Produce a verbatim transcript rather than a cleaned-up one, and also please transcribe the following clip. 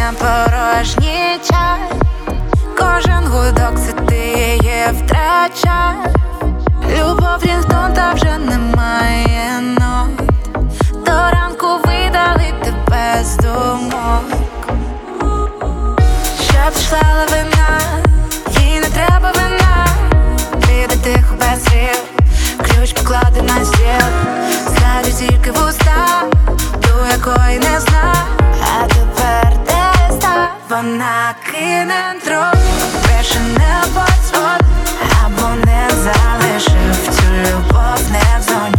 не порожній чай. Кожен гудок це ти її втрачай. Любов рінгтон, та вже немає нот. До ранку видали тебе з думок. Щоб пішла лавина, їй не треба вина. Піде тихо без слів, ключ покладе на стіл. Згадую тільки вуста, ту, якої не знаю. А тепер де ста? Вона кине трохи, більше не подзвон, або не залишив цю любов не в зоні.